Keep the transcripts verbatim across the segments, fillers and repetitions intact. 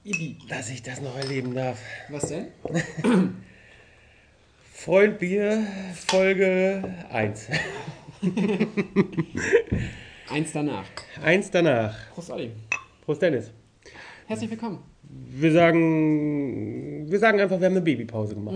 Ibi. Dass ich das noch erleben darf. Was denn? Freund Bier, Folge eins. Eins danach. Eins danach. Prost, Olli. Prost, Dennis. Herzlich willkommen. Wir sagen, wir sagen einfach, wir haben eine Babypause gemacht.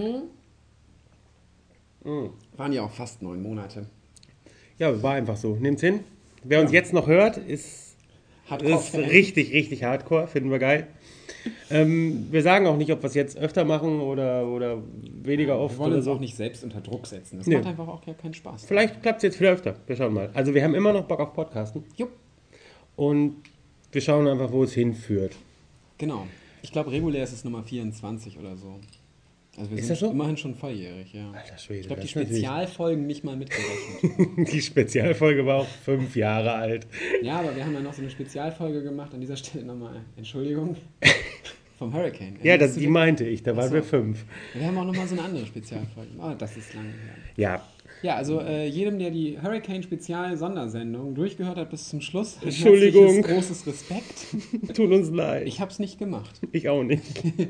Mhm. Mhm. Waren ja auch fast neun Monate. Ja, war einfach so. Nehmt's hin. Wer uns ja. jetzt noch hört, ist, ist richtig, richtig hardcore. Finden wir geil. ähm, wir sagen auch nicht, ob wir es jetzt öfter machen oder, oder weniger oft. Wir wollen oder uns so. auch nicht selbst unter Druck setzen. Das nee. macht einfach auch keinen Spaß. Vielleicht klappt es jetzt wieder öfter. Wir schauen mal. Also wir haben immer noch Bock auf Podcasten. Jupp. Und wir schauen einfach, wo es hinführt. Genau. Ich glaube, regulär ist es Nummer vierundzwanzig oder so. Also wir ist sind das so? immerhin schon volljährig, ja. Alter Schwede. Ich glaube, die Spezialfolgen nicht mal mitgerechnet. Die Spezialfolge war auch fünf Jahre alt. Ja, aber wir haben ja noch so eine Spezialfolge gemacht. An dieser Stelle nochmal Entschuldigung. Vom Hurricane. Ja, das, die meinte ich. Da waren so. wir fünf. Wir haben auch nochmal so eine andere Spezialfolge. Oh, das ist lange her. Ja. Ja, also äh, jedem, der die Hurricane-Spezial-Sondersendung durchgehört hat bis zum Schluss, Entschuldigung. Großes Respekt. Tut uns leid. Ich habe es nicht gemacht. Ich auch nicht.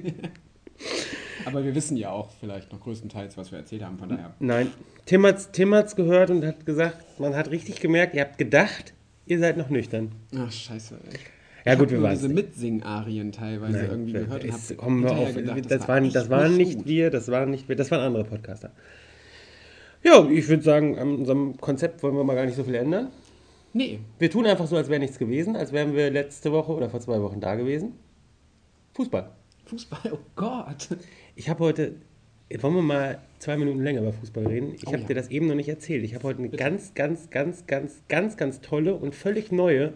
Aber wir wissen ja auch vielleicht noch größtenteils, was wir erzählt haben, von daher. Nein, Tim hat's, Tim hat's gehört und hat gesagt, man hat richtig gemerkt, ihr habt gedacht, ihr seid noch nüchtern. Ach, scheiße. Ich ja, gut, wir waren diese Mitsing-Arien teilweise Nein, irgendwie gehört und habe hinterher das, das war waren, das waren nicht gut. wir, das waren nicht wir, das waren andere Podcaster. Ja, ich würde sagen, an unserem Konzept wollen wir mal gar nicht so viel ändern. Nee. Wir tun einfach so, als wäre nichts gewesen, als wären wir letzte Woche oder vor zwei Wochen da gewesen. Fußball. Fußball, oh Gott. Ich habe heute, jetzt wollen wir mal zwei Minuten länger über Fußball reden. Ich oh, habe ja. dir das eben noch nicht erzählt. Ich habe heute eine Bitte. ganz, ganz, ganz, ganz, ganz, ganz tolle und völlig neue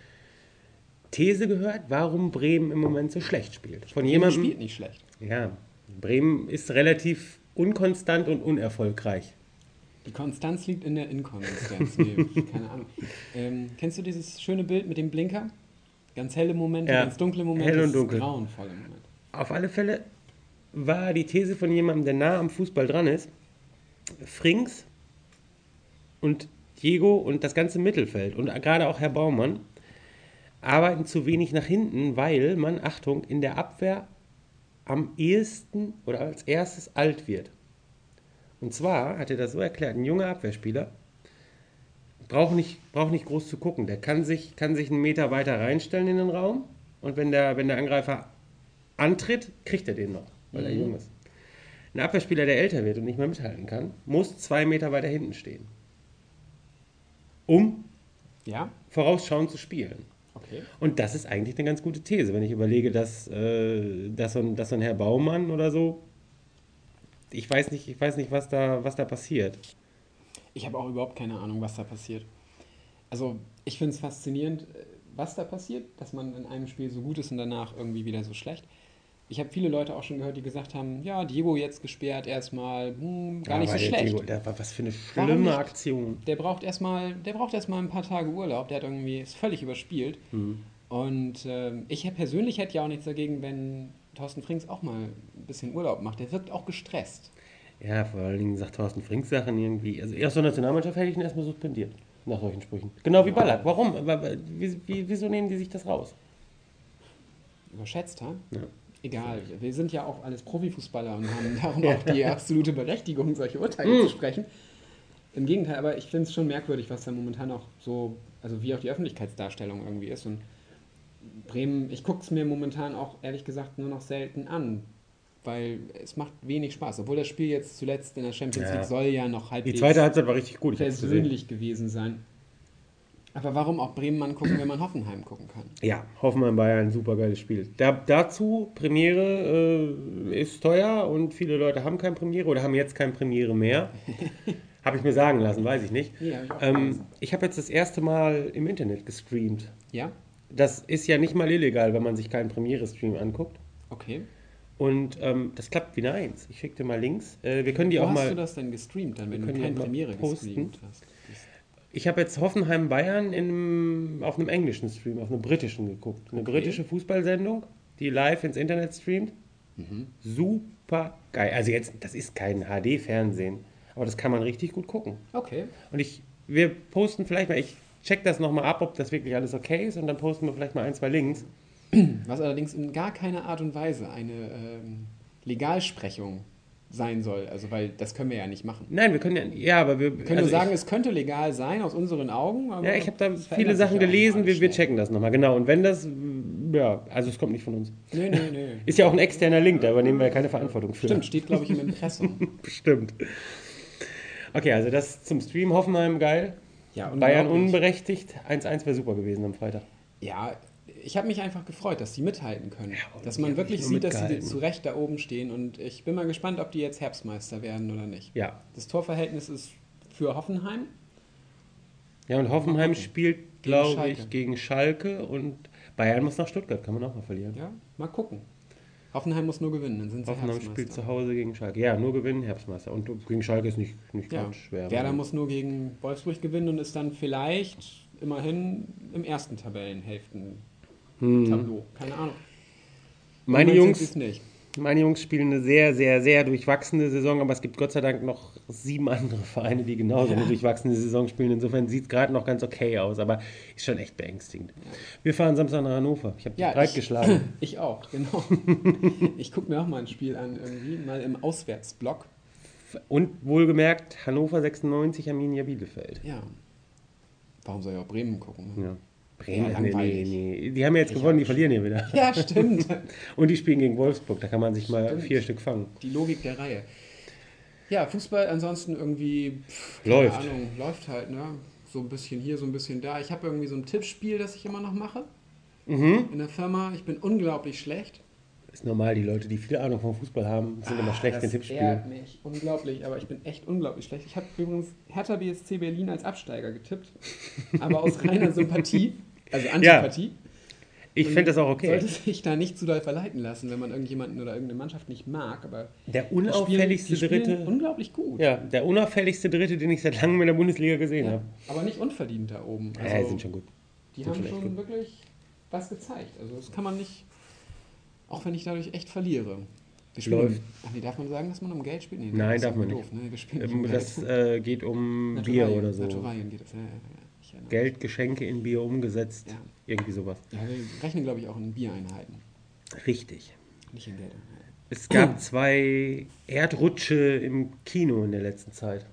These gehört, warum Bremen im Moment so schlecht spielt. Von Bremen jemandem, spielt nicht schlecht. Ja, Bremen ist relativ unkonstant und unerfolgreich. Die Konstanz liegt in der Inkonsistenz. Nee, keine Ahnung. Ähm, kennst du dieses schöne Bild mit dem Blinker? Ganz helle Momente, ja. ganz dunkle Momente, Hell und dunkel. Grauenvolle Momente. Auf alle Fälle war die These von jemandem, der nah am Fußball dran ist, Frings und Diego und das ganze Mittelfeld und gerade auch Herr Baumann arbeiten zu wenig nach hinten, weil man, Achtung, in der Abwehr am ehesten oder als erstes alt wird. Und zwar hat er das so erklärt, ein junger Abwehrspieler braucht nicht, braucht nicht groß zu gucken. Der kann sich, kann sich einen Meter weiter reinstellen in den Raum und wenn der, wenn der Angreifer antritt, kriegt er den noch, weil mhm. er jung ist. Ein Abwehrspieler, der älter wird und nicht mehr mithalten kann, muss zwei Meter weiter hinten stehen, um ja? vorausschauend zu spielen. Okay. Und das ist eigentlich eine ganz gute These, wenn ich überlege, dass, äh, dass, so ein, dass so ein Herr Baumann oder so, ich weiß nicht, ich weiß nicht, was da, was da passiert. Ich habe auch überhaupt keine Ahnung, was da passiert. Also ich finde es faszinierend, was da passiert, dass man in einem Spiel so gut ist und danach irgendwie wieder so schlecht. Ich habe viele Leute auch schon gehört, die gesagt haben, ja, Diego jetzt gesperrt erstmal, hm, gar ja, nicht so schlecht. Diego, der war was für eine schlimme Aktion. Der braucht erstmal, der braucht erstmal ein paar Tage Urlaub, der hat irgendwie, ist völlig überspielt. Hm. Und äh, ich persönlich hätte ja auch nichts dagegen, wenn Thorsten Frings auch mal ein bisschen Urlaub macht. Der wirkt auch gestresst. Ja, vor allen Dingen sagt Thorsten Frings Sachen irgendwie, also erst zur Nationalmannschaft hätte ich ihn erstmal suspendiert, nach solchen Sprüchen. Genau wie Ballack. Warum? Wieso nehmen die sich das raus? Überschätzt, ha? Ja. Egal, wir sind ja auch alles Profifußballer und haben darum auch die absolute Berechtigung, solche Urteile mm. zu sprechen. Im Gegenteil, aber ich finde es schon merkwürdig, was da momentan auch so, also wie auch die Öffentlichkeitsdarstellung irgendwie ist. Und Bremen, ich gucke es mir momentan auch ehrlich gesagt nur noch selten an, weil es macht wenig Spaß. Obwohl das Spiel jetzt zuletzt in der Champions ja. League soll ja noch halbwegs die zweite Halbzeit war richtig gut, persönlich gewesen sein. Aber warum auch Bremen angucken, wenn man Hoffenheim gucken kann? Ja, Hoffenheim war ja ein super geiles Spiel. Da, dazu, Premiere äh, ist teuer und viele Leute haben keine Premiere oder haben jetzt keine Premiere mehr. Habe ich mir sagen lassen, weiß ich nicht. Ja, ich ähm, ich habe jetzt das erste Mal im Internet gestreamt. Ja? Das ist ja nicht mal illegal, wenn man sich keinen Premiere-Stream anguckt. Okay. Und ähm, das klappt wie eine Eins. Ich schicke dir mal Links. Äh, wir können die Wo auch hast mal, du das denn gestreamt, dann, wenn du keine Premiere gestreamt hast? Ich habe jetzt Hoffenheim-Bayern in, auf einem englischen Stream, auf einem britischen geguckt. Eine okay. britische Fußballsendung, die live ins Internet streamt. Mhm. Super geil. Also jetzt, das ist kein H D-Fernsehen, aber das kann man richtig gut gucken. Okay. Und ich, wir posten vielleicht mal, ich check das nochmal ab, ob das wirklich alles okay ist und dann posten wir vielleicht mal ein, zwei Links. Was allerdings in gar keiner Art und Weise eine ähm, Legalsprechung sein soll. Also, weil das können wir ja nicht machen. Nein, wir können ja, ja, aber wir, Wir können also nur sagen, ich, es könnte legal sein aus unseren Augen. Aber ja, ich habe da es viele verändert sich Sachen ja auch gelesen, alles wir, wir schnell. checken das nochmal, genau. Und wenn das, ja, also es kommt nicht von uns. Nee, nee, nee. Ist ja auch ein externer Link, da übernehmen wir ja keine Verantwortung für. Stimmt, steht, glaube ich, im Impressum. Stimmt. Okay, also das zum Stream, Hoffenheim geil. Ja, Bayern unglaublich. unberechtigt. eins eins wäre super gewesen am Freitag. Ja, ich habe mich einfach gefreut, dass die mithalten können. Ja, dass die man haben wirklich nicht nur sieht, dass sie mitgehalten. zu Recht da oben stehen. Und ich bin mal gespannt, ob die jetzt Herbstmeister werden oder nicht. Ja. Das Torverhältnis ist für Hoffenheim. Ja, und Hoffenheim spielt, glaube Schalke. ich, gegen Schalke und Bayern muss nach Stuttgart, kann man auch mal verlieren. Ja, mal gucken. Hoffenheim muss nur gewinnen, dann sind sie Hoffenheim Herbstmeister. spielt zu Hause gegen Schalke. Ja, nur gewinnen, Herbstmeister. Und gegen Schalke ist nicht, nicht Ja, ganz schwer. Werder muss nur gegen Wolfsburg gewinnen und ist dann vielleicht immerhin im ersten Tabellenhälften-Tableau. Keine Ahnung. Meine Im Moment Jungs, sind sie's nicht. meine Jungs spielen eine sehr, sehr, sehr durchwachsene Saison, aber es gibt Gott sei Dank noch sieben andere Vereine, die genauso eine Ja. durchwachsene Saison spielen. Insofern sieht es gerade noch ganz okay aus, aber ist schon echt beängstigend. Wir fahren Samstag nach Hannover. Ich habe dich Ja, breit ich- geschlagen. Ich auch, genau. Ich gucke mir auch mal ein Spiel an, irgendwie, mal im Auswärtsblock. Und wohlgemerkt, Hannover sechsundneunzig, Arminia Bielefeld. Ja. Warum soll ich auch Bremen gucken? Ne? Ja. Bremen, Ja, nee, nee, langweilig. nee. Die haben ja jetzt Ich gewonnen, die hab- verlieren hier wieder. Ja, stimmt. Und die spielen gegen Wolfsburg, da kann man sich mal Stimmt. vier Stück fangen. Die Logik der Reihe. Ja, Fußball ansonsten irgendwie, pff, keine Läuft. Ahnung, läuft halt, ne? So ein bisschen hier, so ein bisschen da. Ich habe irgendwie so ein Tippspiel, das ich immer noch mache Mhm. in der Firma. Ich bin unglaublich schlecht. Ist normal, die Leute, die viel Ahnung vom Fußball haben, sind immer schlecht Ah, in das Tippspielen. ärgert mich. Unglaublich, aber ich bin echt unglaublich schlecht. Ich habe übrigens Hertha B S C Berlin als Absteiger getippt, aber aus reiner Sympathie, also Antipathie. Ich Und fände das auch okay. Sollte sich da nicht zu doll verleiten lassen, wenn man irgendjemanden oder irgendeine Mannschaft nicht mag, aber Der die spielen, unauffälligste die spielen Dritte, unglaublich gut. ja, der unauffälligste Dritte, den ich seit langem in der Bundesliga gesehen Ja, habe. aber nicht unverdient da oben. Also, ja, sind schon gut. Die sind haben schon echt schon gut. wirklich was gezeigt. Also das kann man nicht, auch wenn ich dadurch echt verliere. Wir spielen, Läuft. Ach nee, darf man sagen, dass man um Geld spielt? Nee, Nein, das ist darf man irgendwie nicht. Doof, ne? Wir spielen nicht Ähm, um Das Geld. äh, geht um Bier Naturalien, oder so. Naturalien geht das, ja, ja, ja. Ich erinnere mich. Geld, Geschenke in Bier umgesetzt. Ja. Irgendwie sowas. Ja, wir rechnen, glaube ich, auch in Biereinheiten, Richtig. nicht in Geldeinheiten. Es gab zwei Erdrutsche im Kino in der letzten Zeit.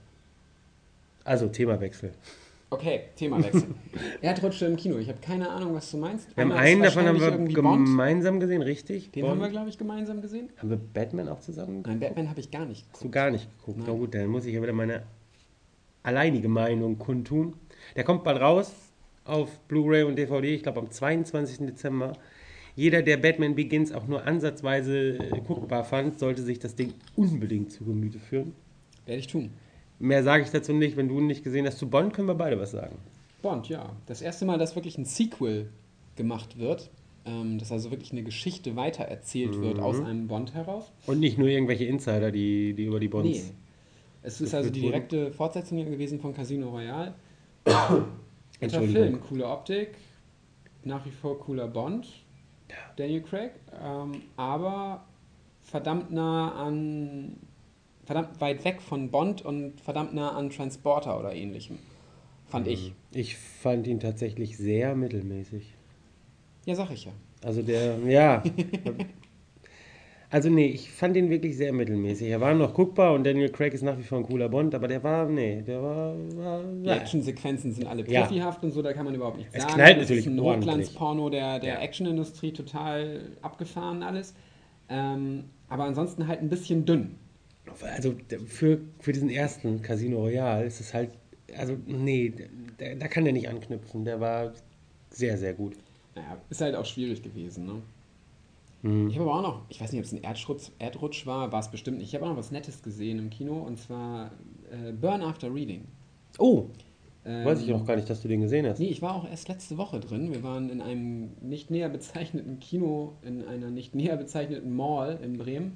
Also Themawechsel. Okay, Themawechsel. Erdrutsche im Kino. Ich habe keine Ahnung, was du meinst. Wir haben Einmal ist einen davon haben wahrscheinlich wir irgendwie Bond. gemeinsam gesehen, richtig? Den Bond. haben wir, glaube ich, gemeinsam gesehen. Haben wir Batman auch zusammen? Nein, Batman habe ich gar nicht Hast du gar nicht geguckt? Nein. Na gut, dann muss ich ja wieder meine alleinige Meinung kundtun. Der kommt bald raus auf Blu-ray und D V D, ich glaube am zweiundzwanzigsten Dezember. Jeder, der Batman Begins auch nur ansatzweise äh, guckbar fand, sollte sich das Ding unbedingt zu Gemüte führen. Werde ich tun. Mehr sage ich dazu nicht. Wenn du ihn nicht gesehen hast, zu Bond können wir beide was sagen. Bond, ja. Das erste Mal, dass wirklich ein Sequel gemacht wird. Ähm, dass also wirklich eine Geschichte weitererzählt Mhm. wird aus einem Bond heraus. Und nicht nur irgendwelche Insider, die, die über die Bonds... Nee. Es ist also die geführt direkte Fortsetzung gewesen von Casino Royale. Guter Entschuldigung. Film, coole Optik, nach wie vor cooler Bond, Daniel Craig, ähm, aber verdammt nah an, verdammt weit weg von Bond und verdammt nah an Transporter oder ähnlichem, fand ich. Ich fand ihn tatsächlich sehr mittelmäßig. Ja, sag ich ja. Also der, ja. Also nee, ich fand ihn wirklich sehr mittelmäßig. Er war noch guckbar und Daniel Craig ist nach wie vor ein cooler Bond, aber der war, nee, der war, war Die Actionsequenzen sind alle Ja. profihaft und so, da kann man überhaupt nichts Es sagen. knallt Das natürlich ist ein ordentlich. Hochglanzporno der, der Ja. Actionindustrie, total abgefahren alles. Ähm, aber ansonsten halt ein bisschen dünn. Also für, für diesen ersten Casino Royale ist es halt, also nee, da, da kann der nicht anknüpfen. Der war sehr, sehr gut. Naja, ist halt auch schwierig gewesen, ne? Mhm. Ich habe aber auch noch, ich weiß nicht, ob es ein Erdrutsch, Erdrutsch war, war es bestimmt nicht. Ich habe auch noch was Nettes gesehen im Kino und zwar äh, Burn After Reading. Oh, Ähm, weiß ich auch gar nicht, dass du den gesehen hast. Nee, ich war auch erst letzte Woche drin. Wir waren in einem nicht näher bezeichneten Kino, in einer nicht näher bezeichneten Mall in Bremen.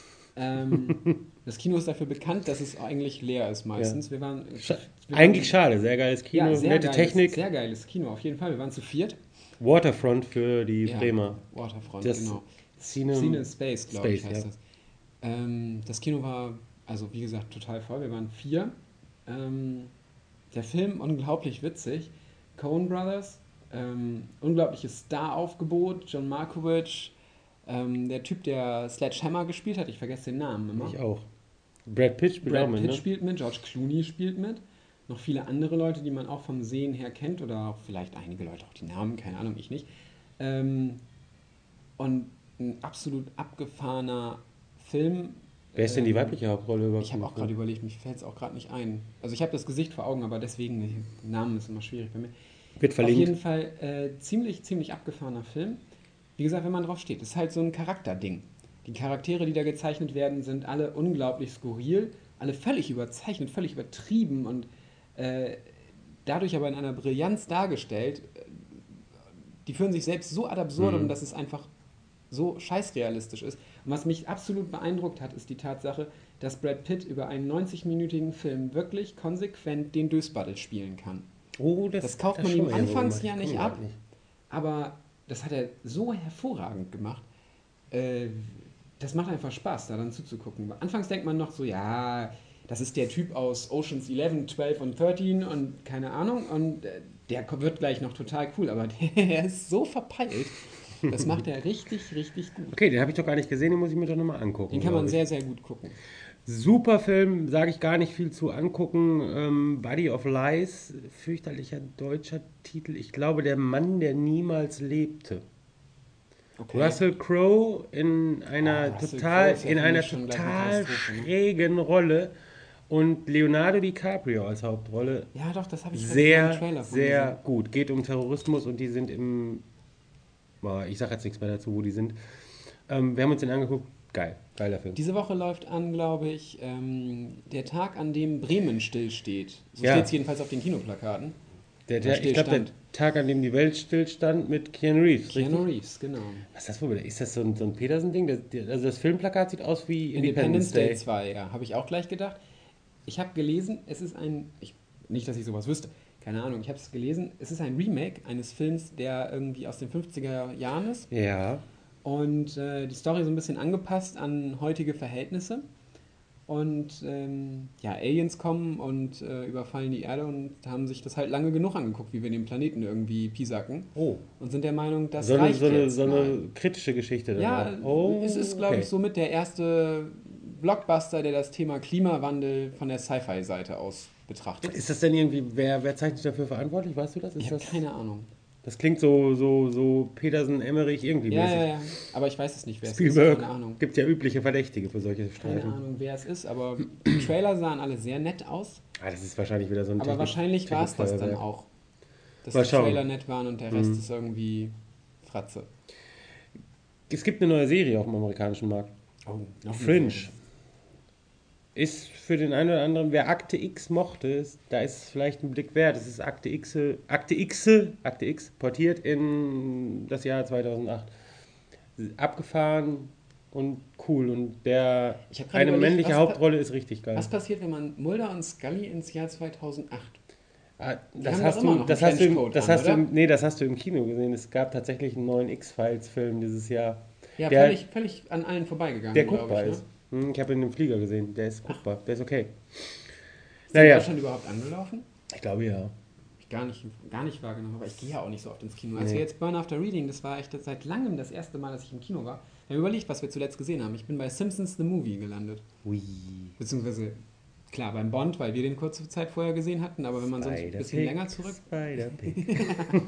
Ähm, das Kino ist dafür bekannt, dass es eigentlich leer ist meistens. Wir waren, Scha wir Eigentlich waren, schade, sehr geiles Kino, ja, sehr nette geiles, Technik. Sehr geiles Kino, auf jeden Fall. Wir waren zu viert. Waterfront für die Ja, Bremer. Waterfront, Das genau. Cine, Cine Space, glaube ich, Space, heißt ja. das. Ähm, das Kino war, also wie gesagt, total voll. Wir waren vier. Ähm, der Film unglaublich witzig. Coen Brothers, Ähm, unglaubliches Star-Aufgebot, John Malkovich, ähm, der Typ, der Sledgehammer gespielt hat, ich vergesse den Namen immer. Ich auch. Brad Pitt spielt Brad auch mit, Pitt ne? spielt mit, George Clooney spielt mit. Noch viele andere Leute, die man auch vom Sehen her kennt oder auch vielleicht einige Leute auch die Namen, keine Ahnung, ich nicht. Ähm, und ein absolut abgefahrener Film. Wer ist denn die Ähm, weibliche Hauptrolle überhaupt? Ich habe auch gerade überlegt, mir fällt es auch gerade nicht ein. Also ich habe das Gesicht vor Augen, aber deswegen, der Name ist immer schwierig bei mir. Wird verlinkt. Auf jeden Fall äh, ziemlich, ziemlich abgefahrener Film. Wie gesagt, wenn man drauf steht, ist halt so ein Charakterding. Die Charaktere, die da gezeichnet werden, sind alle unglaublich skurril, alle völlig überzeichnet, völlig übertrieben und äh, dadurch aber in einer Brillanz dargestellt. Die führen sich selbst so ad absurdum, Mhm. dass es einfach so scheißrealistisch ist. Und was mich absolut beeindruckt hat, ist die Tatsache, dass Brad Pitt über einen neunzig-minütigen Film wirklich konsequent den Dösbaddel spielen kann. Oh, das, Das kauft man schon ihm mal anfangs so ja gemacht. nicht Komm, ab, nicht. aber das hat er so hervorragend gemacht. Äh, das macht einfach Spaß, da dann zuzugucken. Anfangs denkt man noch so, ja, das ist der Typ aus Ocean's elf, zwölf und dreizehn und keine Ahnung und äh, der wird gleich noch total cool, aber der ist so verpeilt. Das macht er richtig, richtig gut. Okay, den habe ich doch gar nicht gesehen, den muss ich mir doch nochmal angucken. Den kann man glaub ich. sehr, sehr gut gucken. Super Film, sage ich gar nicht viel zu angucken. Ähm, Body of Lies, fürchterlicher deutscher Titel. Ich glaube, der Mann, der niemals lebte. Okay. Russell Crowe in einer Ah, Russell total, Crowe ist ja in für einer mich schon gleich eine total Katastrophe, ne? schrägen Rolle und Leonardo DiCaprio als Hauptrolle. Ja, doch, das habe ich Sehr, im Trailer von sehr gesehen. gut. Geht um Terrorismus und die sind im, boah, ich sage jetzt nichts mehr dazu, wo die sind. Ähm, wir haben uns den angeguckt. Geil, geiler Film. Diese Woche läuft an, glaube ich, ähm, der Tag, an dem Bremen stillsteht. So Ja. steht es jedenfalls auf den Kinoplakaten. Der, Der der, ich glaube, der Stillstand. Tag, an dem die Welt stillstand mit Keanu Reeves. Keanu richtig? Reeves, genau. Was ist das wohl? Ist das so ein, so ein Petersen-Ding? Das- der- Also das Filmplakat sieht aus wie Independence Day zwei, ja, habe ich auch gleich gedacht. Ich habe gelesen, es ist ein, ich, nicht, dass ich sowas wüsste, keine Ahnung, ich habe es gelesen, es ist ein Remake eines Films, der irgendwie aus den fünfziger Jahren ist Ja. und äh, die Story so ein bisschen angepasst an heutige Verhältnisse. Und ähm, ja, Aliens kommen und äh, überfallen die Erde und haben sich das halt lange genug angeguckt, wie wir den Planeten irgendwie piesacken. Oh. Und sind der Meinung, das So eine, reicht so, eine, jetzt so mal. eine kritische Geschichte. dann Ja, auch. Oh, es ist, glaube okay. ich, somit der erste Blockbuster, der das Thema Klimawandel von der Sci-Fi-Seite aus betrachtet. Ist das denn irgendwie, wer, wer zeichnet dafür verantwortlich? Weißt du das? Ist Ich habe das, keine Ahnung. das klingt so, so, so Petersen, Emmerich, irgendwie Ja, mäßig. ja, ja. Aber ich weiß es nicht, wer es Spielberg. ist. Keine Ahnung. Gibt ja übliche Verdächtige für solche Keine Streifen. Ahnung, wer es ist, aber die Trailer sahen alle sehr nett aus. Ah, das ist wahrscheinlich wieder so ein Aber Technik- wahrscheinlich war es das dann Technikfeuerwerk. auch. Dass Mal die schauen. Trailer nett waren und der Rest Mhm. ist irgendwie Fratze. Es gibt eine neue Serie auf dem amerikanischen Markt. Oh, noch eine Fringe. Serie. Ist für den einen oder anderen, wer Akte X mochte, ist, da ist es vielleicht ein Blick wert. Es ist Akte X, Akte X, Akte X, portiert in das Jahr zweitausendacht. Abgefahren und cool. Und der Ich hab grad eine überlegt, männliche was Hauptrolle ist richtig geil. Was passiert, wenn man Mulder und Scully ins Jahr zweitausendacht? Ah, Die das haben hast doch immer du, noch das einen hast du, im- Trenchcoat das an, hast du, oder? im- nee, das hast du im Kino gesehen. Es gab tatsächlich einen neuen X-Files-Film dieses Jahr, Ja, Der- völlig, völlig an allen vorbeigegangen, der glaube guckbar ich. ist. Ne? Hm, Ich habe ihn im Flieger gesehen. Der ist guckbar. Der ist okay. Ist der in Naja, Deutschland überhaupt angelaufen? ich glaube ja. Hab ich gar nicht, gar nicht wahrgenommen, aber ich gehe ja auch nicht so oft ins Kino. Als Nee. wir jetzt Burn After Reading, das war echt seit langem das erste Mal, dass ich im Kino war. Wir haben überlegt, was wir zuletzt gesehen haben. Ich bin bei Simpsons The Movie gelandet. Ui. Beziehungsweise, klar, beim Bond, weil wir den kurze Zeit vorher gesehen hatten, aber wenn man sonst ein bisschen länger zurück... Spider-Pig.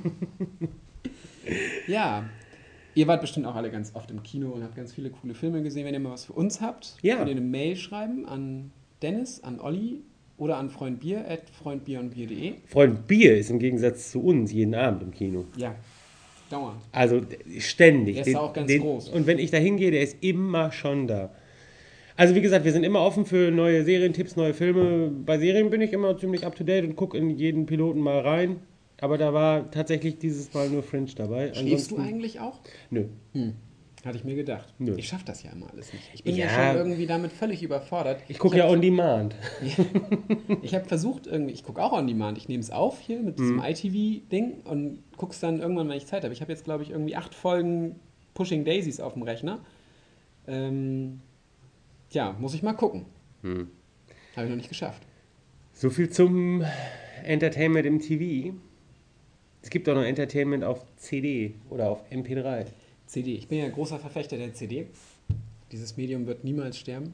Ja, ihr wart bestimmt auch alle ganz oft im Kino und habt ganz viele coole Filme gesehen. Wenn ihr mal was für uns habt, Ja. könnt ihr eine Mail schreiben an Dennis, an Olli oder an freundbier at freundbierundbier.de. Freund Bier ist im Gegensatz zu uns jeden Abend im Kino. Ja, dauernd. Also ständig. Der ist auch ganz groß. Und wenn ich da hingehe, der ist immer schon da. Also wie gesagt, wir sind immer offen für neue Serientipps, neue Filme. Bei Serien bin ich immer ziemlich up to date und gucke in jeden Piloten mal rein. Aber da war tatsächlich dieses Mal nur Fringe dabei. Schläfst du Ansonsten- eigentlich auch? Nö. Hm. Hatte ich mir gedacht. Nö. Ich schaffe das ja immer alles nicht. Ich bin ja, Ja. schon irgendwie damit völlig überfordert. Ich gucke ja hab- on demand. Ich habe versucht irgendwie, ich gucke auch on demand. Ich nehme es auf hier mit Mhm. diesem I T V-Ding und gucke es dann irgendwann, wenn ich Zeit habe. Ich habe jetzt, glaube ich, irgendwie acht Folgen Pushing Daisies auf dem Rechner. Ähm, ja, muss ich mal gucken. Hm. Habe ich noch nicht geschafft. So viel zum Entertainment im T V. Es gibt auch noch Entertainment auf C D oder auf M P drei. C D. Ich bin ja großer Verfechter der C D. Dieses Medium wird niemals sterben.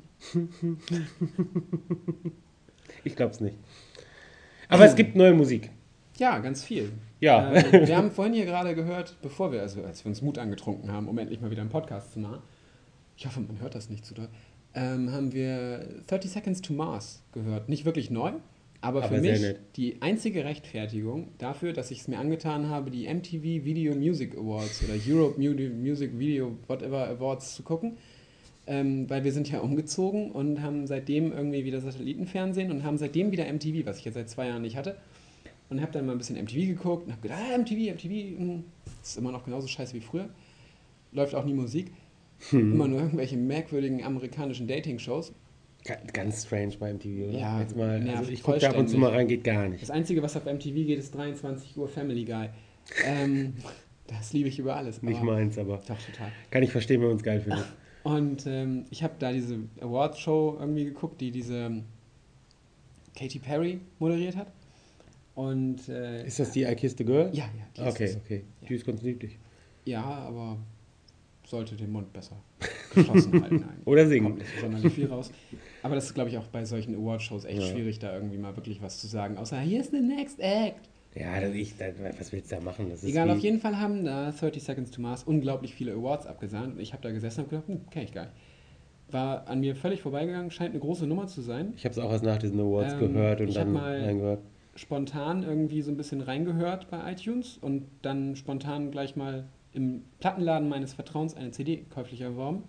Ich glaube es nicht. Aber es gibt neue Musik. Ja, ganz viel. Ja. Äh, wir haben vorhin hier gerade gehört, bevor wir, also als wir uns Mut angetrunken haben, um endlich mal wieder einen Podcast zu machen, ich hoffe, man hört das nicht zu doll, ähm, haben wir thirty Seconds to Mars gehört. Nicht wirklich neu, aber, Aber für sehr mich nett. die einzige Rechtfertigung dafür, dass ich es mir angetan habe, die M T V Video Music Awards oder Europe Music Video Whatever Awards zu gucken. Ähm, weil wir sind ja umgezogen und haben seitdem irgendwie wieder Satellitenfernsehen und haben seitdem wieder M T V, was ich jetzt seit zwei Jahren nicht hatte. Und habe dann mal ein bisschen M T V geguckt und habe gedacht, ah, M T V, M T V, mh, ist immer noch genauso scheiße wie früher. Läuft auch nie Musik. Hm. Immer nur irgendwelche merkwürdigen amerikanischen Dating-Shows. Ganz strange bei M T V, oder? Ja, Jetzt mal, nervt also ich gucke da ab und zu mal rein, geht gar nicht. Das Einzige, was auf M T V geht, ist dreiundzwanzig Uhr Family Guy. Ähm, das liebe ich über alles. Nicht meins, aber doch, total. Kann ich verstehen, wenn man es geil findet. Und ähm, ich habe da diese Awards-Show irgendwie geguckt, die diese Katy Perry moderiert hat. Und, äh, ist das die I Kissed a Girl? Ja, ja. Die okay, ist okay. Ja. Die ist ganz niedlich. Ja, aber sollte den Mund besser geschlossen halten. Eigentlich. Oder singen. Kommt nicht sonderlich viel raus. Aber das ist, glaube ich, auch bei solchen Award-Shows echt ja. schwierig, da irgendwie mal wirklich was zu sagen. Außer, hier ist the next act. Ja, das ich, das, was willst du da machen? Das ist Egal, auf jeden Fall haben da thirty Seconds to Mars unglaublich viele Awards abgesahnt. Und ich habe da gesessen und gedacht, hm, kenn ich gar nicht. War an mir völlig vorbeigegangen, scheint eine große Nummer zu sein. Ich habe es auch erst nach diesen Awards ähm, gehört und ich dann mal reingehört. Spontan irgendwie so ein bisschen reingehört bei iTunes und dann spontan gleich mal im Plattenladen meines Vertrauens eine C D käuflich erworben.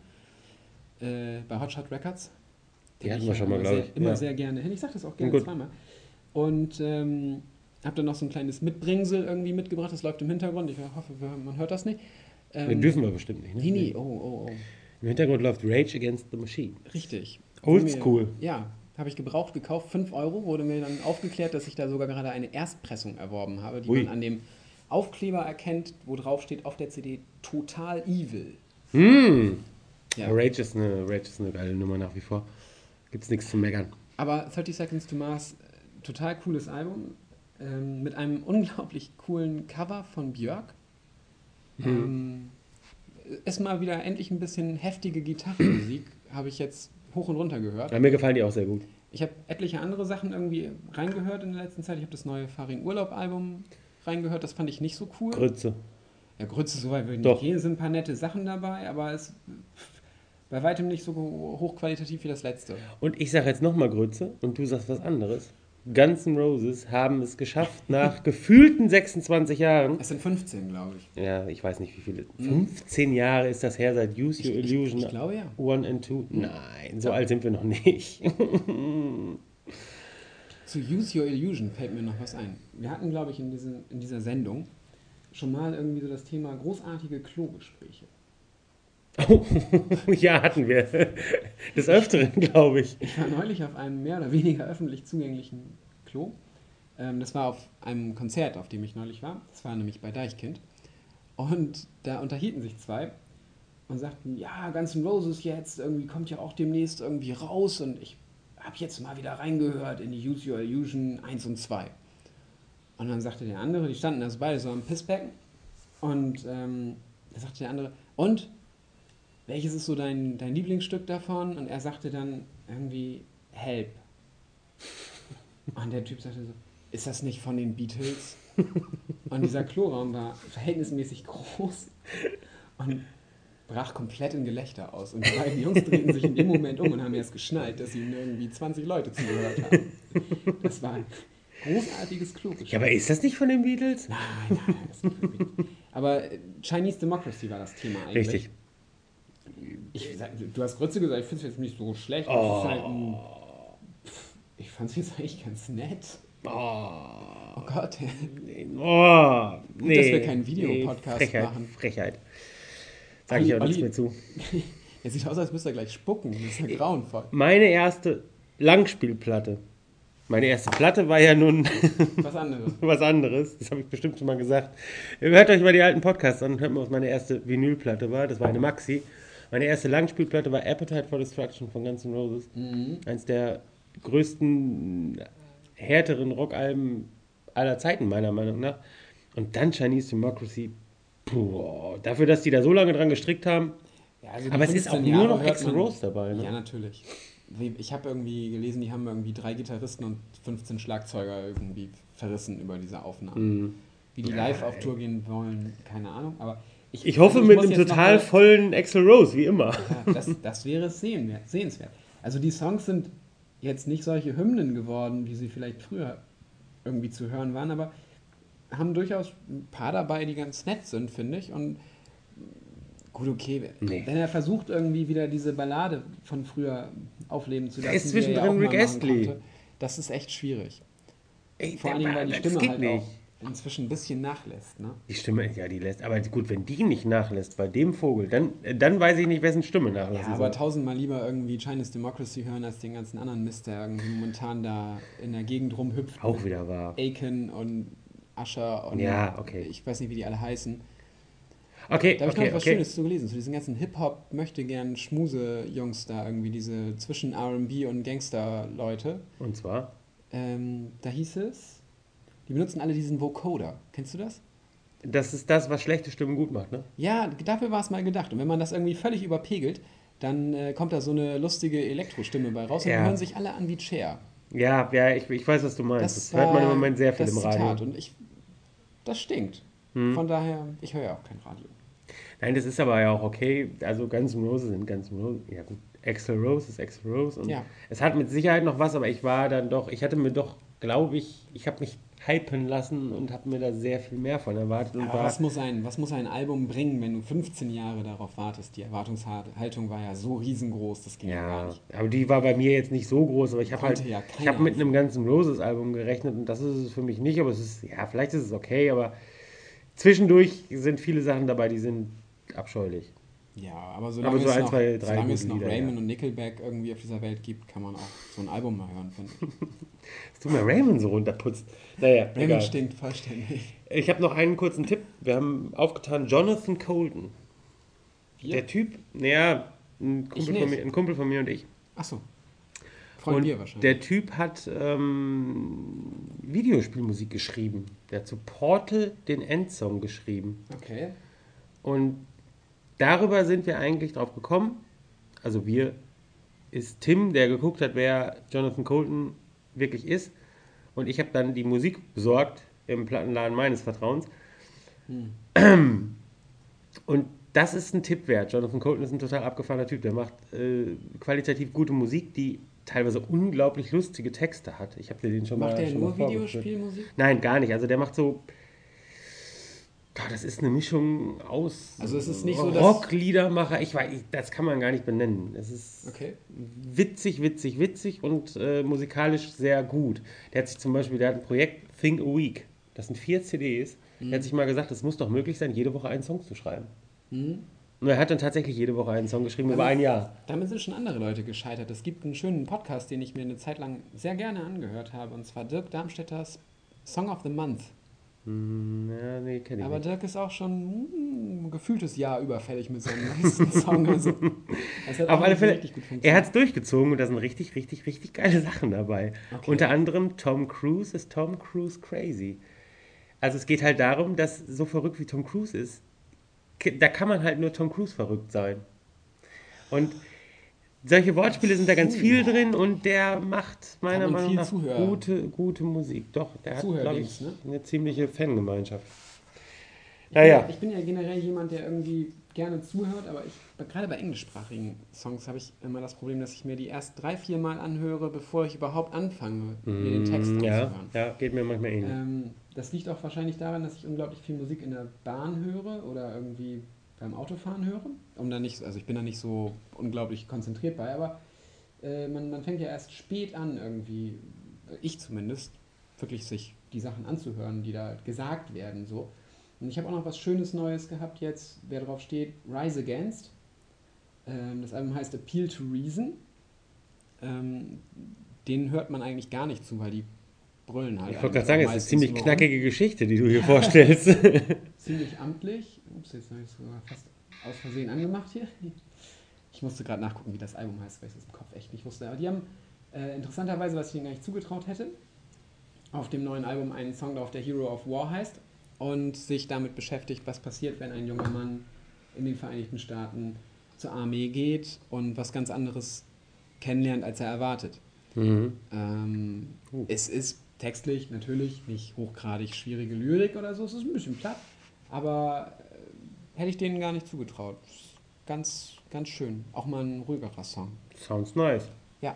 Äh, bei Hotshot Records. Die hatten wir schon mal, glaube ich. Immer ja. sehr gerne hin. Ich sage das auch gerne zweimal. Und ähm, habe dann noch so ein kleines Mitbringsel irgendwie mitgebracht. Das läuft im Hintergrund. Ich hoffe, man hört das nicht. Ähm, Den dürfen wir bestimmt nicht. Ne? Nee, nee. Oh, oh, oh. Im Hintergrund läuft Rage Against the Machine. Richtig. Oldschool. Ja, habe ich gebraucht gekauft. fünf Euro. Wurde mir dann aufgeklärt, dass ich da sogar gerade eine Erstpressung erworben habe, die Ui. man an dem Aufkleber erkennt, wo drauf steht auf der C D Total Evil. Mm. Ja. Rage, ist eine, Rage ist eine geile Nummer nach wie vor. Gibt's nichts zu meckern. Aber thirty Seconds to Mars, total cooles Album. Ähm, mit einem unglaublich coolen Cover von Björk. Mhm. Ähm, ist mal wieder endlich ein bisschen heftige Gitarrenmusik, habe ich jetzt hoch und runter gehört. Ja, mir gefallen die auch sehr gut. Ich habe etliche andere Sachen irgendwie reingehört in der letzten Zeit. Ich habe das neue Farin Urlaub Album reingehört, das fand ich nicht so cool. Grütze. Ja, Grütze, so weit würde ich nicht gehen. Es sind ein paar nette Sachen dabei, aber es bei weitem nicht so hochqualitativ wie das letzte. Und ich sage jetzt nochmal Grütze und du sagst was anderes. Guns N' Roses haben es geschafft, nach gefühlten sechsundzwanzig Jahren. Es sind fünfzehn, glaube ich. Ja, ich weiß nicht, wie viele. Mhm. fünfzehn Jahre ist das her seit Use Your ich, Illusion. Ich, ich glaube ja. One and Two. Nein, so ja. alt sind wir noch nicht. Zu Use Your Illusion fällt mir noch was ein. Wir hatten, glaube ich, in, diesen, in dieser Sendung schon mal irgendwie so das Thema großartige Klogespräche. Oh, ja, hatten wir. Des Öfteren, glaube ich. Ich war neulich auf einem mehr oder weniger öffentlich zugänglichen Klo. Ähm, das war auf einem Konzert, auf dem ich neulich war. Das war nämlich bei Deichkind. Und da unterhielten sich zwei und sagten, ja, Guns N' Roses jetzt, irgendwie kommt ja auch demnächst irgendwie raus. Und ich habe jetzt mal wieder reingehört in die Use Your Illusion eins und zwei. Und dann sagte der andere, die standen also beide so am Pissbecken. Und ähm, da sagte der andere, und welches ist so dein, dein Lieblingsstück davon? Und er sagte dann irgendwie Help. Und der Typ sagte so, ist das nicht von den Beatles? Und dieser Kloraum war verhältnismäßig groß und brach komplett in Gelächter aus. Und die beiden Jungs drehten sich in dem Moment um und haben erst geschnallt, dass ihnen irgendwie zwanzig Leute zugehört haben. Das war ein großartiges Klogespräch. Ja, aber ist das nicht von den Beatles? Nein, nein, nein. Das ist nicht von den Beatles. Aber Chinese Democracy war das Thema eigentlich. Richtig. Ich, du hast Grütze gesagt, ich finde es jetzt nicht so schlecht. Oh. Halt ein, ich fand es jetzt eigentlich ganz nett. Oh, oh Gott. Oh, Gut, nee, dass wir keinen Videopodcast nee, Frechheit, machen. Frechheit. Sag ich auch nichts mehr zu. Er sieht aus, als müsste er gleich spucken. Das ist ja grauenvoll. Meine erste Langspielplatte. Meine erste Platte war ja nun was anderes. was anderes. Das habe ich bestimmt schon mal gesagt. Hört euch mal die alten Podcasts an und hört mal, was meine erste Vinylplatte war. Das war eine Maxi. Meine erste Langspielplatte war Appetite for Destruction von Guns N' Roses. Mhm. Eins der größten, härteren Rockalben aller Zeiten, meiner Meinung nach. Und dann Chinese Democracy. Puh, dafür, dass die da so lange dran gestrickt haben. Ja, also die Aber es ist auch fünfzehn nur Jahre noch hört Axl man- Rose dabei. Ne? Ja, natürlich. Wie- Ich habe irgendwie gelesen, die haben irgendwie drei Gitarristen und fünfzehn Schlagzeuger irgendwie verrissen über diese Aufnahmen. Mhm. Wie die Ja, live auf ey. Tour gehen wollen, keine Ahnung. Aber ich, Ich hoffe also mit muss einem jetzt noch total mal- vollen Axl Rose, wie immer. Ja, das, das wäre sehen- sehenswert. Also die Songs sind jetzt nicht solche Hymnen geworden, wie sie vielleicht früher irgendwie zu hören waren, aber haben durchaus ein paar dabei, die ganz nett sind, finde ich. Und gut, okay, Nee. wenn er versucht irgendwie wieder diese Ballade von früher aufleben zu Da lassen, ist die er ja zwischendrin auch mal Rick machen Astley. konnte, das ist echt schwierig. Ey, Vor der allen Dingen, war- weil die das Stimme geht halt nicht. auch inzwischen ein bisschen nachlässt. Ne? Die Stimme, ja, die lässt. Aber gut, wenn die nicht nachlässt bei dem Vogel, dann, dann weiß ich nicht, wessen Stimme Ja, nachlassen aber soll. tausendmal lieber irgendwie Chinese Democracy hören, als den ganzen anderen Mist, der irgendwie momentan da in der Gegend rumhüpft. Auch mit wieder wahr. Aiken und Usher und Ja, okay. ich weiß nicht, wie die alle heißen. Okay, Da habe ich okay, noch was okay. Schönes zu gelesen, zu diesen ganzen Hip-Hop möchte gern Schmuse-Jungs da irgendwie, diese zwischen R und B und Gangster-Leute. Und zwar? Ähm, da hieß es, die benutzen alle diesen Vocoder. Kennst du das? Das ist das, was schlechte Stimmen gut macht, ne? Ja, dafür war es mal gedacht. Und wenn man das irgendwie völlig überpegelt, dann äh, kommt da so eine lustige Elektrostimme bei raus und Ja. die hören sich alle an wie Cher. Ja, ja, ich, ich weiß, was du meinst. Das, hört man im Moment sehr viel das im Radio. Zitat. Und ich, das stinkt. Hm. Von daher, ich höre ja auch kein Radio. Nein, das ist aber ja auch okay. Also Guns N' Roses sind Guns N' Roses. Ja gut, Axl Rose ist Axl Rose. Und Ja. es hat mit Sicherheit noch was, aber ich war dann doch, ich hatte mir doch, glaube ich, ich habe mich hypen lassen und habe mir da sehr viel mehr von erwartet. Und Aber war, was muss, ein, was muss ein Album bringen, wenn du fünfzehn Jahre darauf wartest? Die Erwartungshaltung war ja so riesengroß, das ging ja, gar ja, nicht. aber die war bei mir jetzt nicht so groß, aber ich habe Konnte halt, ja ich keiner habe mit einem Guns N' Roses Album gerechnet und das ist es für mich nicht, aber es ist, ja, vielleicht ist es okay, aber zwischendurch sind viele Sachen dabei, die sind abscheulich. Ja, aber solange, Aber so es, ein, noch, zwei, drei solange es gute noch Lieder, Raymond ja. und Nickelback irgendwie auf dieser Welt gibt, kann man auch so ein Album mal hören, finde ich. Dass du mir Raymond so runterputzt. Naja, Raymond egal. stinkt vollständig. Ich habe noch einen kurzen Tipp. Wir haben aufgetan Jonathan Colton. Wir? Der Typ, naja, ein Kumpel, nicht. von mir, ein Kumpel von mir und ich. Achso. Freuen Und wir wahrscheinlich. der Typ hat ähm, Videospielmusik geschrieben. Der hat zu Portal den Endsong geschrieben. Okay. Und darüber sind wir eigentlich drauf gekommen. Also wir ist Tim, der geguckt hat, wer Jonathan Colton wirklich ist. Und ich habe dann die Musik besorgt im Plattenladen meines Vertrauens. Hm. Und das ist ein Tipp wert. Jonathan Colton ist ein total abgefahrener Typ. Der macht äh, qualitativ gute Musik, die teilweise unglaublich lustige Texte hat. Ich habe dir den schon Macht mal der schon nur mal vorgeführt. Videospielmusik? Nein, gar nicht. Also der macht so... Ja, das ist eine Mischung aus Also es ist nicht so, dass- Rockliedermacher. Ich weiß, das kann man gar nicht benennen. Es ist Okay. witzig, witzig, witzig und äh, musikalisch sehr gut. Der hat sich zum Beispiel, der hat ein Projekt Think a Week. Das sind vier C Ds. Mhm. Der hat sich mal gesagt, es muss doch möglich sein, jede Woche einen Song zu schreiben. Mhm. Und er hat dann tatsächlich jede Woche einen Song geschrieben, über ein Jahr. Damit sind schon andere Leute gescheitert. Es gibt einen schönen Podcast, den ich mir eine Zeit lang sehr gerne angehört habe, und zwar Dirk Darmstädters Song of the Month. Hm, ja, nee, kenn ich Aber nicht. Dirk ist auch schon hm, ein gefühltes Jahr überfällig mit seinem nächsten Song. Also, das hat Auf auch alle nicht Fälle, richtig gut er funktioniert. hat es durchgezogen und da sind richtig, richtig, richtig geile Sachen dabei. Okay. Unter anderem Tom Cruise ist Tom Cruise crazy. Also es geht halt darum, dass so verrückt wie Tom Cruise ist, k- da kann man halt nur Tom Cruise verrückt sein. Und solche Wortspiele sind da ganz so. viel drin und der macht meiner Kann man Meinung viel nach Zuhörer- gute, gute Musik. Doch, der hat, glaube Zuhördings, ich, ne? eine ziemliche Fangemeinschaft. Ich bin, Naja. ja, ich bin ja generell jemand, der irgendwie gerne zuhört, aber ich, gerade bei englischsprachigen Songs habe ich immer das Problem, dass ich mir die erst drei, vier Mal anhöre, bevor ich überhaupt anfange, mir den Text Mm, ja, anzuhören. ja, geht mir manchmal ähnlich. Ähm, das liegt auch wahrscheinlich daran, dass ich unglaublich viel Musik in der Bahn höre oder irgendwie beim Autofahren höre. Um da nicht, also ich bin da nicht so unglaublich konzentriert bei, aber äh, man, man fängt ja erst spät an, irgendwie, ich zumindest, wirklich sich die Sachen anzuhören, die da gesagt werden. So. Und ich habe auch noch was Schönes Neues gehabt jetzt, wer drauf steht, Rise Against. Ähm, das Album heißt Appeal to Reason. Ähm, den hört man eigentlich gar nicht zu, weil die brüllen halt. Ich wollte eigentlich gerade sagen, auch es ist eine meistens ziemlich nur rum. knackige Geschichte, die du hier vorstellst. Ziemlich amtlich. Ups, jetzt habe ich es sogar fast aus Versehen angemacht hier. Ich musste gerade nachgucken, wie das Album heißt, weil ich es im Kopf echt nicht wusste. Aber die haben äh, interessanterweise, was ich denen gar nicht zugetraut hätte, auf dem neuen Album einen Song drauf, der Hero of War heißt. und sich damit beschäftigt, was passiert, wenn ein junger Mann in den Vereinigten Staaten zur Armee geht und was ganz anderes kennenlernt, als er erwartet. Mhm. Ähm, Uh. Es ist textlich natürlich nicht hochgradig schwierige Lyrik oder so, es ist ein bisschen platt, aber äh, hätte ich denen gar nicht zugetraut. Ganz, ganz schön. Auch mal ein ruhigerer Song. Sounds nice. Ja.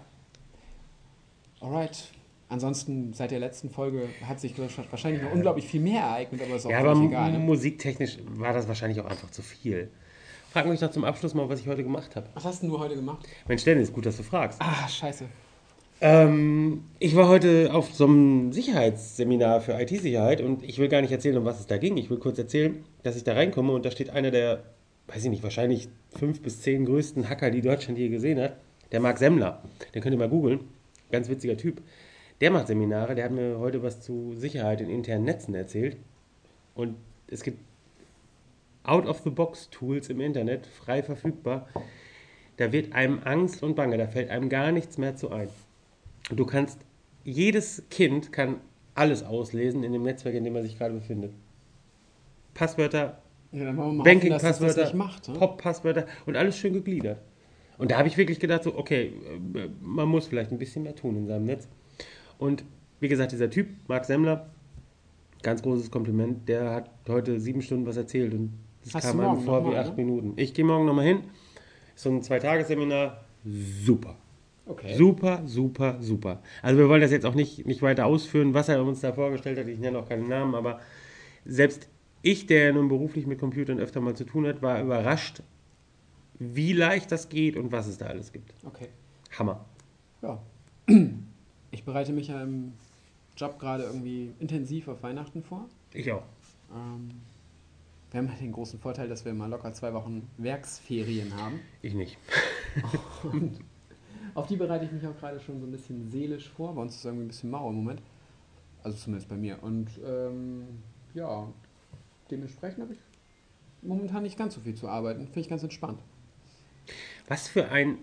Alright. Ansonsten, seit der letzten Folge hat sich wahrscheinlich noch unglaublich viel mehr ereignet, aber ist auch Ja, aber völlig egal. Ne? musiktechnisch war das wahrscheinlich auch einfach zu viel. Frag mich doch zum Abschluss mal, was ich heute gemacht habe. Was hast denn du heute gemacht? Mensch, Dennis, gut, dass du fragst. Ah, scheiße. Ähm, ich war heute auf so einem Sicherheitsseminar für I T-Sicherheit und ich will gar nicht erzählen, um was es da ging. Ich will kurz erzählen, dass ich da reinkomme und da steht einer der, weiß ich nicht, wahrscheinlich fünf bis zehn größten Hacker, die Deutschland je gesehen hat, der Marc Semmler. Den könnt ihr mal googeln. Ganz witziger Typ. Der macht Seminare, der hat mir heute was zu Sicherheit in internen Netzen erzählt. Und es gibt Out-of-the-Box-Tools im Internet, frei verfügbar. Da wird einem Angst und Bange, da fällt einem gar nichts mehr zu ein. Du kannst, jedes Kind kann alles auslesen in dem Netzwerk, in dem man sich gerade befindet. Passwörter, Ja, dann wollen wir mal hoffen, dass das Banking-Passwörter, nicht macht. Ne? Pop-Passwörter und alles schön gegliedert. Und da habe ich wirklich gedacht, so, okay, äh, man muss vielleicht ein bisschen mehr tun in seinem Netz. Und wie gesagt, dieser Typ, Marc Semmler, ganz großes Kompliment, der hat heute sieben Stunden was erzählt und es Hast kam du einem morgen vor noch wie mal, acht ne? Minuten. Ich gehe morgen nochmal hin, so ein Zweitagesseminar, super. Okay. Super, super, super. Also wir wollen das jetzt auch nicht, nicht weiter ausführen, was er uns da vorgestellt hat. Ich nenne auch keinen Namen, aber selbst ich, der nun beruflich mit Computern öfter mal zu tun hat, war überrascht, wie leicht das geht und was es da alles gibt. Okay. Hammer. Ja. Ich bereite mich ja im Job gerade irgendwie intensiv auf Weihnachten vor. Ich auch. Ähm, wir haben halt den großen Vorteil, dass wir mal locker zwei Wochen Werksferien haben. Ich nicht. Und auf die bereite ich mich auch gerade schon so ein bisschen seelisch vor. Bei uns ist es irgendwie ein bisschen mau im Moment. Also zumindest bei mir. Und ähm, ja, dementsprechend habe ich momentan nicht ganz so viel zu arbeiten. Finde ich ganz entspannt. Was für ein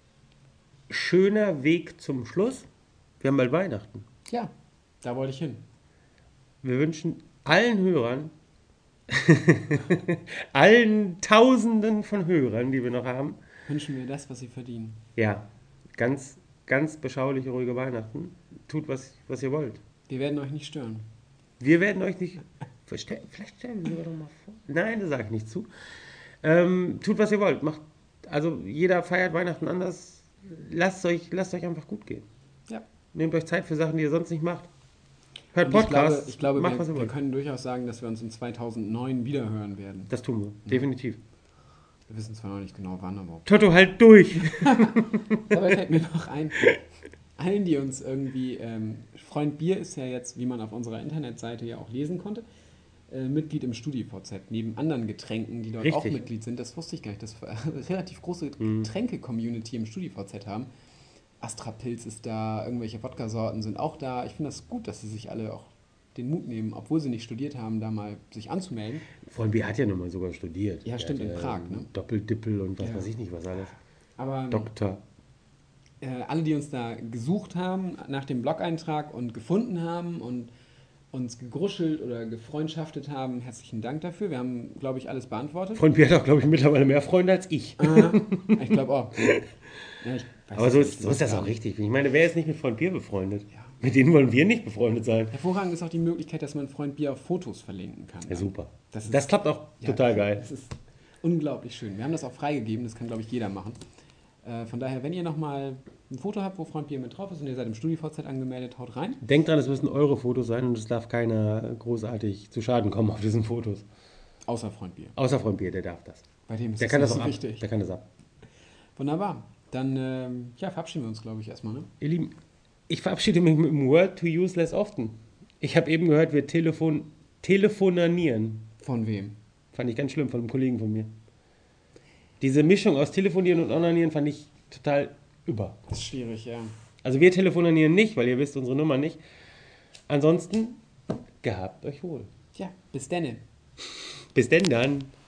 schöner Weg zum Schluss. Wir haben bald Weihnachten. Ja, da wollte ich hin. Wir wünschen allen Hörern, allen Tausenden von Hörern, die wir noch haben, Wünschen wir das, was sie verdienen. ja, ganz, ganz beschauliche, ruhige Weihnachten. Tut, was, was ihr wollt. Wir werden euch nicht stören. Wir werden euch nicht... Vielleicht stellen wir sogar doch mal vor. Nein, das sage ich nicht zu. Ähm, tut, was ihr wollt. Macht, also jeder feiert Weihnachten anders. Lasst euch, lasst euch einfach gut gehen. Ja. Nehmt euch Zeit für Sachen, die ihr sonst nicht macht. Hört Und ich glaube, Podcasts, ich glaube macht, was wir, ihr wir wollt. können durchaus sagen, dass wir uns in zweitausendneun wiederhören werden. Das tun wir, definitiv. Wir wissen zwar noch nicht genau wann, aber... Toto, halt durch! Dabei fällt mir noch ein, allen, die uns irgendwie... Ähm, Freund Bier ist ja jetzt, wie man auf unserer Internetseite ja auch lesen konnte, äh, Mitglied im StudiVZ, neben anderen Getränken, die dort Richtig. auch Mitglied sind. Das wusste ich gar nicht, dass wir eine relativ große Mhm. Getränke-Community im StudiVZ haben. Astra Pilz ist da, irgendwelche Wodka-Sorten sind auch da. Ich finde das gut, dass sie sich alle auch den Mut nehmen, obwohl sie nicht studiert haben, da mal sich anzumelden. Freund B hat ja nun mal sogar studiert. Ja, Der stimmt, hat in Prag, ne? Doppeldippel und was Ja. weiß ich nicht, was alles. Aber Doktor. äh, alle, die uns da gesucht haben, nach dem Blog-Eintrag und gefunden haben und uns gegruschelt oder gefreundschaftet haben, herzlichen Dank dafür. Wir haben, glaube ich, alles beantwortet. Freund B hat auch, glaube ich, mittlerweile mehr Freunde als ich. Äh, ich glaube auch. Ja, ich weiß Aber so nicht, ist, so ist das auch richtig. Ich meine, wer ist nicht mit Freund Bier befreundet? Ja. Mit denen wollen wir nicht befreundet sein. Hervorragend ist auch die Möglichkeit, dass man Freund Bier auf Fotos verlinken kann. Ja, super. Das Das, ist- klappt auch Ja, total geil. Das ist unglaublich schön. Wir haben das auch freigegeben, das kann, glaube ich, jeder machen. Äh, von daher, wenn ihr nochmal ein Foto habt, wo Freund Bier mit drauf ist und ihr seid im StudiVZ angemeldet, haut rein. Denkt dran, es müssen eure Fotos sein und es darf keiner großartig zu Schaden kommen auf diesen Fotos. Außer Freund Bier. Außer Freund Bier, der darf das. Bei dem ist Der das kann nicht das so auch ab. wichtig. Der kann das ab. Wunderbar. Dann ähm, ja, verabschieden wir uns, glaube ich, erstmal. Ne? Ihr Lieben, ich verabschiede mich mit dem Word to use less often. Ich habe eben gehört, wir telefon telefonanieren. Von wem? Fand ich ganz schlimm von einem Kollegen von mir. Diese Mischung aus telefonieren und onanieren fand ich total über. Das ist schwierig, ja. Also wir telefonieren nicht, weil ihr wisst unsere Nummer nicht. Ansonsten, gehabt euch wohl. Ja, bis denne. Bis denn dann.